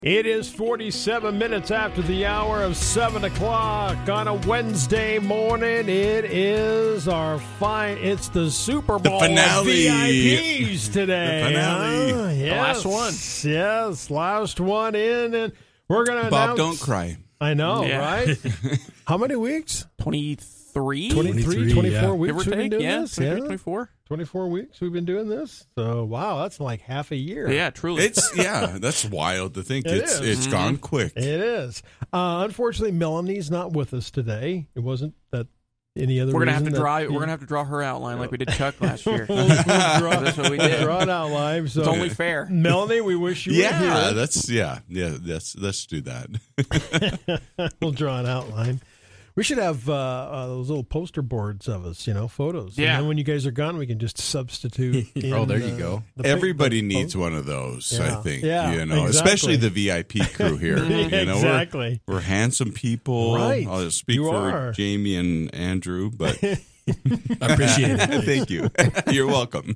It is 47 minutes after the hour of 7 o'clock on a Wednesday morning. It is it's the Super Bowl finale. of VIPs today. The finale. Yes. The last one. Yes, last one in, and we're going to announce. Bob, don't cry. I know, Yeah. right? How many weeks? 23? 23, 24 Give weeks or we've been take, doing yeah, this? 23, 24. 24 weeks we've been doing this. So, wow, that's like half a year. Yeah, truly. That's wild to think. It It's is. gone quick. It is. Unfortunately, Melanie's not with us today. It wasn't that any other. We're gonna have reason to that draw. you- We're gonna have to draw her outline like we did Chuck last year. We'll That's what we did. draw it out live. So It's only fair. Melanie, we wish you were Yeah, here. let's do that. We'll draw an outline. We should have those little poster boards of us, photos. Yeah. And then when you guys are gone, we can just substitute. Oh, there you go. Everybody needs one of those, Yeah. I think. Yeah, especially exactly. the VIP crew here. Exactly. We're handsome people. Right. I'll speak You for are. Jamie and Andrew, but I appreciate it. thank you. You're welcome.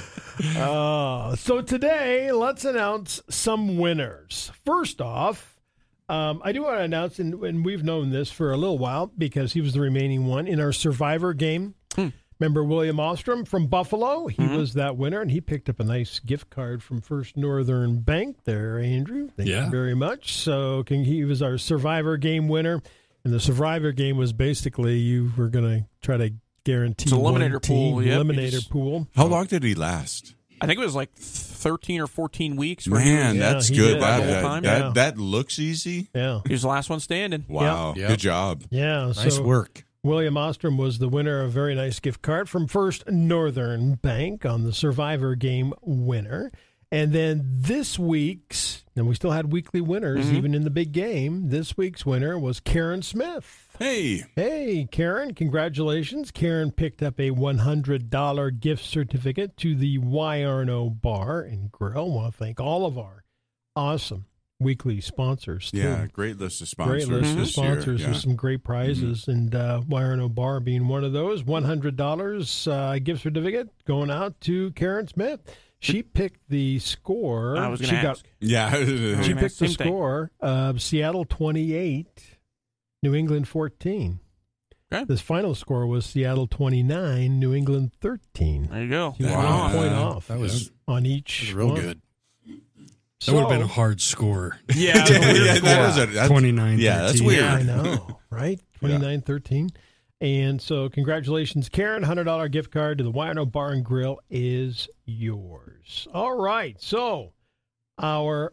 So today, let's announce some winners. First off, I do want to announce, and we've known this for a little while because he was the remaining one in our Survivor game. Remember William Ostrom from Buffalo? He was that winner, and he picked up a nice gift card from First Northern Bank there, Andrew. Thank you very much. So he was our Survivor game winner, and the Survivor game was basically you were going to try to guarantee It's an one eliminator pool, team, yep. eliminator pool. How long did he last? I think it was like 13 or 14 weeks. Where Man, Yeah, that's he good. did. The whole time, yeah. That looks easy. Yeah. he was the last one standing. Wow. Yep. Good job. Yeah. Nice so work. William Ostrom was the winner of a very nice gift card from First Northern Bank on the Survivor game winner. And then this week's, and we still had weekly winners even in the big game, this week's winner was Karen Smith. Hey. Hey, Karen, congratulations. Karen picked up a $100 gift certificate to the YRNO Bar and Grill. I want to thank all of our awesome weekly sponsors, too. Yeah, great list of sponsors. Great list of this year. sponsors Yeah. with some great prizes, and YRNO Bar being one of those. $100 gift certificate going out to Karen Smith. She picked the score. I was going to ask. Yeah. She Yeah, picked the same thing. score of Seattle 28, New England 14. Okay. This final score was Seattle 29, New England 13. There you go. She was Wow. 1 point off That was on each real one. good. So, That would have been a hard score. Yeah. That's 29. Yeah, that's 13. weird. I know, right? 29-13. And so congratulations, Karen. $100 gift card to the YRNO Bar and Grill is yours. All right. So our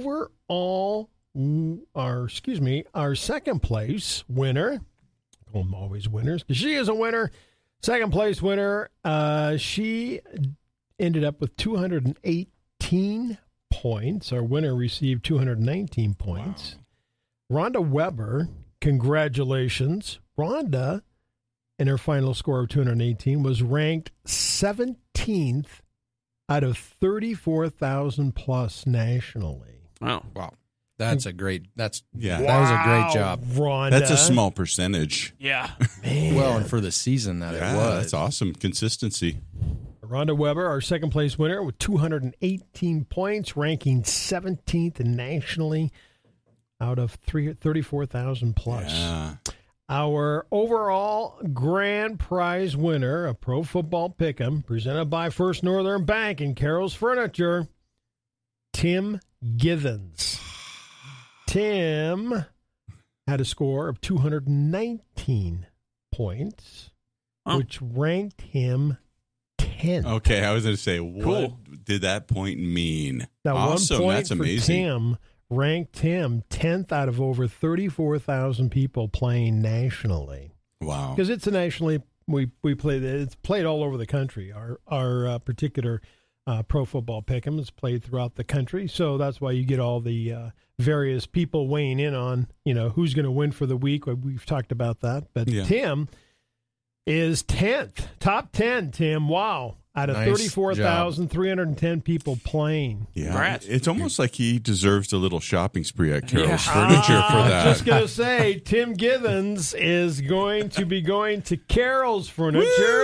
our second place winner, I'm always winners, because she is a winner. Second place winner, she ended up with 218 points. Our winner received 219 points. Rhonda Weber, congratulations. Rhonda, in her final score of 218, was ranked 17th out of 34,000 plus nationally. Wow. Wow. That's a great. That was a Wow, great job. Rhonda. That's a small percentage. Yeah. Man. Well, and for the season that Yeah, it was. that's awesome. Consistency. Rhonda Weber, our second place winner, with 218 points, ranking 17th nationally out of 34,000 plus. Yeah. Our overall grand prize winner, a Pro Football Pick'em, presented by First Northern Bank and Carol's Furniture, Tim Githens. Tim had a score of 219 points, Oh. which ranked him 10th. Okay, I was going to say, what Cool. did that point mean? Now, Awesome. 1 point That's for amazing. Tim ranked him 10th out of over 34,000 people playing nationally. Wow. Because it's a nationally, we play, it's played all over the country. Our particular Pro Football Pick'em is played throughout the country. So that's why you get all the various people weighing in on, who's going to win for the week. We've talked about that. But Yeah. Tim is 10th, top 10, Tim. Wow. Out of Nice 34,310 people playing. Yeah. Congrats. It's almost like he deserves a little shopping spree at Carol's Yeah. Furniture for that. Just going to say, Tim Githens is going to be going to Carol's Furniture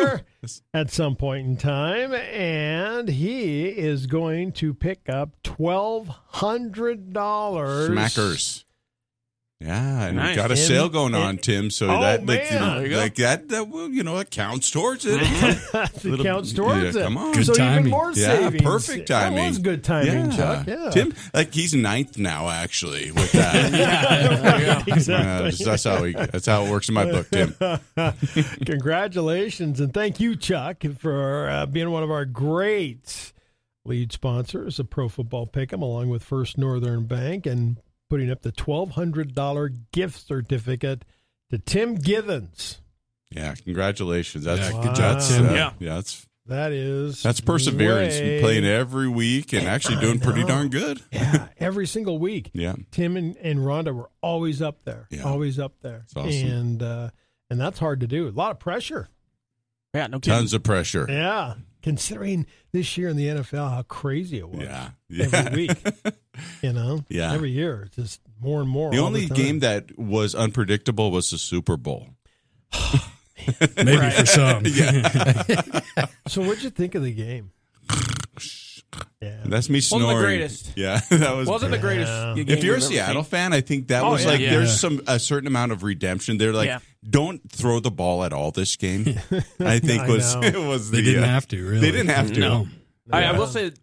at some point in time, and he is going to pick up $1,200. Smackers. Yeah, and Nice. we got a sale going on, Tim. So Oh, that man. There you go. that will, it counts towards it. It counts towards yeah, it. come on. Good so even timing. more Yeah, savings. perfect timing. That was good timing, Chuck. Yeah. Tim, he's ninth now, actually, with that. Exactly. That's how it works in my book, Tim. Congratulations, and thank you, Chuck, for being one of our great lead sponsors of Pro Football Pick'em, along with First Northern Bank, and putting up the $1,200 gift certificate to Tim Givens. Yeah, congratulations. That's Yeah, good job, that's, Tim. That's perseverance. way- Playing every week and actually doing pretty darn good. Yeah, every single week. Yeah. Tim and Rhonda were always up there. Yeah. Always up there. That's awesome. And that's hard to do. A lot of pressure. Yeah, no kidding. Tons of pressure. Yeah. Considering this year in the NFL, how crazy it was. Yeah. Every week. Yeah. Every year. It's just more and more. The all only time. game that was unpredictable was the Super Bowl. Maybe for some. So what'd you think of the game? Yeah. That's me Wasn't snoring. the greatest. Yeah, that was. Wasn't the greatest. Yeah. game If you're a we've ever Seattle seen. fan, I think that Oh, was yeah. like Yeah. there's a certain amount of redemption. They're like, Yeah. don't throw the ball at all this game. I think I was know. it was They the didn't have to, really. they didn't have to. No. I Yeah. will say,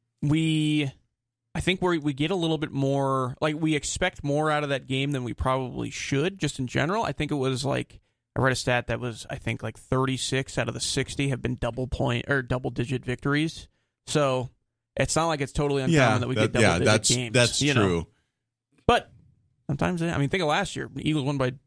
I think we get a little bit more, like we expect more out of that game than we probably should, just in general. I think it was like, I read a stat that was, I think like 36 out of the 60 have been double-digit victories. So it's not like it's totally uncommon that we get double-digit games. That's you know? true. But sometimes, think of last year. The Eagles won by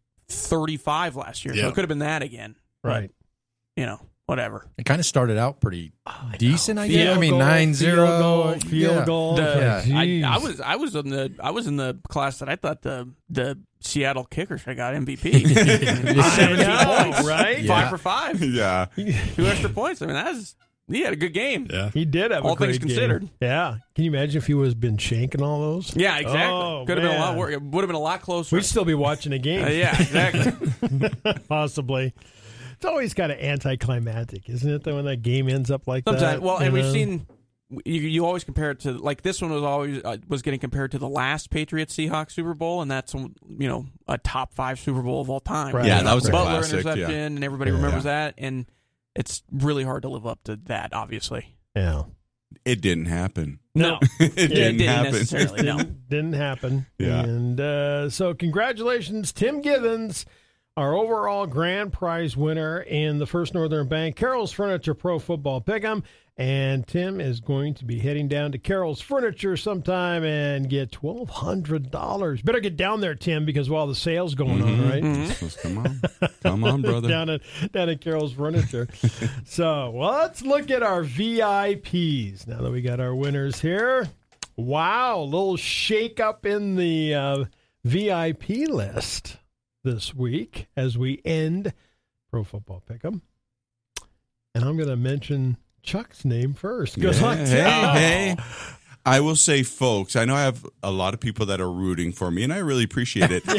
35 last year, so Yeah. it could have been that again. Right. Whatever. It kind of started out pretty decent, I Field guess. I mean, goal, 9-0. Field goal. Yeah. Jeez. I was in the class that I thought the Seattle kicker should have got MVP. I 17 know, points, right? 5 for 5, Yeah. 2 extra points. He had a good game. Yeah. He did have All a great things considered. game. Yeah. Can you imagine if he was been shanking all those? Yeah, exactly. Oh, Could have been a lot man. worse. It would have been a lot closer. We'd still be watching a game. Yeah, exactly. Possibly. It's always kind of anticlimactic, isn't it, though, when that game ends up like Sometimes. that? Well, and you we've know? seen. You always compare it to, like, this one was always was getting compared to the last Patriots Seahawks Super Bowl, and that's a top 5 Super Bowl of all time. Right. Yeah, that was a Butler classic. interception, Yeah. and everybody remembers that, and it's really hard to live up to that. Obviously, Yeah. It didn't happen. no, It it didn't happen. necessarily. No, Didn't happen. Yeah. And so congratulations, Tim Givens, our overall grand prize winner in the First Northern Bank Carroll's Furniture Pro Football Pick'em. And Tim is going to be heading down to Carroll's Furniture sometime and get $1,200. Better get down there, Tim, because of all the sales going on, right? Come on, brother. down at Carroll's Furniture. So, well, let's look at our VIPs now that we got our winners here. Wow, a little shake up in the VIP list this week as we end Pro Football Pick'em. And I'm going to mention Chuck's name first. Good luck, Tim. Hey. I will say, folks, I know I have a lot of people that are rooting for me, and I really appreciate it.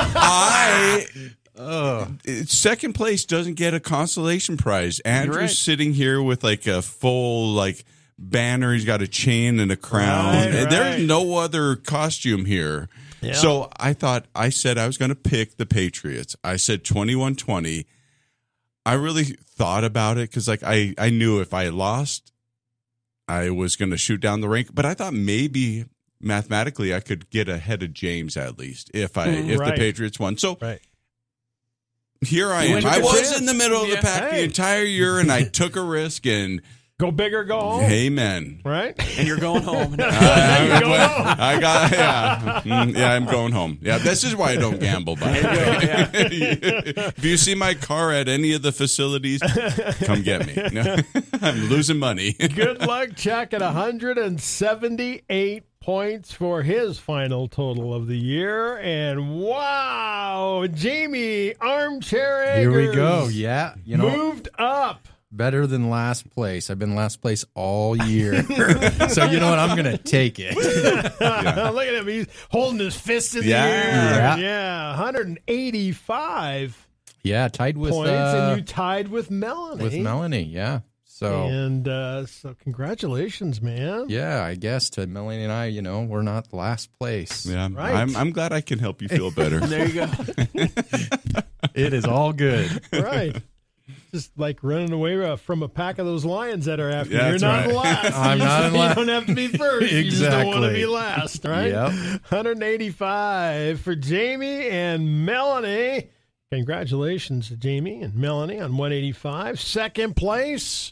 Second place doesn't get a consolation prize. Andrew's right. sitting here with like a full banner. He's got a chain and a crown. Right, And there's right. no other costume here. Yeah. So I said I was going to pick the Patriots. I said 21-20. I really thought about it because I knew if I lost, I was going to shoot down the rank. But I thought maybe mathematically I could get ahead of James at least if the Right. Patriots won. So Right. here I You am. went I to was chance. in the middle of the Yeah. pack the Hey. entire year, and I took a risk. And Go big or go home. amen. Right? and you're going home. Go home. I'm going home. Yeah, this is why I don't gamble. By the way, if you see my car at any of the facilities, come get me. No, I'm losing money. Good luck, Chuck, at 178 points for his final total of the year. And wow, Jamie Armchair Here we Eggers go. Yeah. moved up. Better than last place. I've been last place all year. So you know what? I'm going to take it. Look at him. He's holding his fist in the Yeah. air. Yeah. Yeah, 185. Yeah, tied with points, and you tied with Melanie. with Melanie. Yeah. So So congratulations, man. yeah, I guess to Melanie and I, we're not last place. Yeah, Right. I'm glad I can help you feel better. There you go. It is all good. Right. Just like running away from a pack of those lions that are after you. Yeah, You're that's not right. last. I'm not in last. You don't have to be first. You just don't want to Exactly. be last, right? Yep. 185 for Jamie and Melanie. Congratulations to Jamie and Melanie on 185. Second place,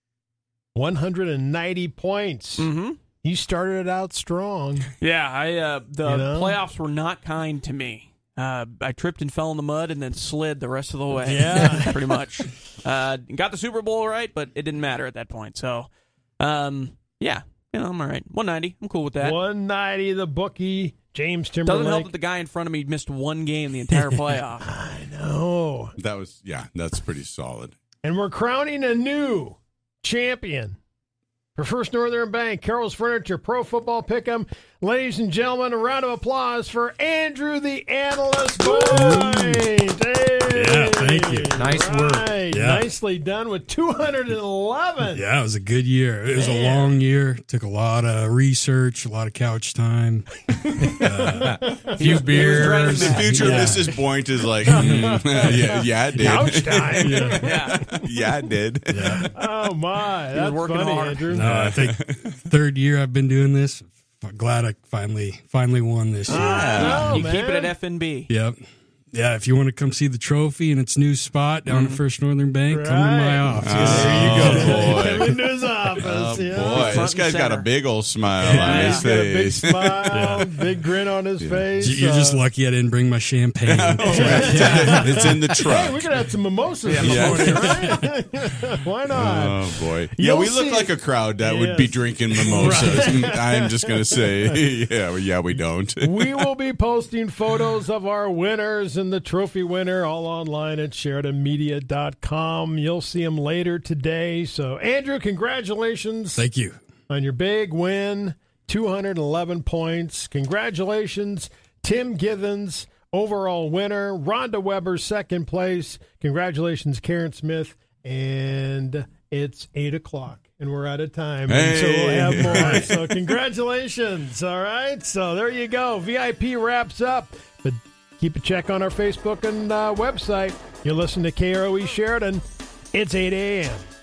190 points. Mm-hmm. You started it out strong. Yeah, the You know? playoffs were not kind to me. I tripped and fell in the mud and then slid the rest of the way. Yeah. pretty much. Got the Super Bowl right, but it didn't matter at that point. So, yeah, I'm all right. 190. I'm cool with that. 190, the bookie, James Timberlake. Doesn't help that the guy in front of me missed one game the entire playoff. I know. That's pretty solid. And we're crowning a new champion for First Northern Bank, Carol's Furniture Pro Football Pick'em. Ladies and gentlemen, a round of applause for Andrew the Analyst Point. Hey. Yeah, thank you. Nice work. Right. Yeah. Nicely done with 211. Yeah, it was a good year. It was a long year. Took a lot of research, a lot of couch time, a few beers. The future of Yeah. Mrs. Boynt is like, yeah, it did. Couch time. Yeah. Yeah, it did. Yeah. Oh, my. That's working funny, hard. Andrew. No, I think third year I've been doing this. I'm glad I finally won this year. Oh, You keep it man. at FNB. Yep. Yeah, if you want to come see the trophy in its new spot down at First Northern Bank, come to my Right. office. There you go. Oh, boy. Into his office. Oh, yeah. boy. Front This and guy's got a center. big old smile on his He's got a big face. smile, big grin on his face. You're just lucky I didn't bring my champagne. It's in the Hey, truck. we could have some mimosas Yeah, this morning, right? Why not? Oh, boy. Yeah, You'll we look see- like a crowd that would be Yes. drinking mimosas. I'm just going to say, yeah, we don't. We will be posting photos of our winners and the trophy winner all online at SheridanMedia.com. You'll see them later today. So, Andrew, congratulations Thank you. on your big win, 211 points. Congratulations, Tim Givens, overall winner. Rhonda Weber, second place. Congratulations, Karen Smith. And it's 8 o'clock, and we're out of time. And so we'll have more. So congratulations. All right. So there you go. VIP wraps up. But keep a check on our Facebook and website. You listen to KROE Sheridan. It's 8 a.m.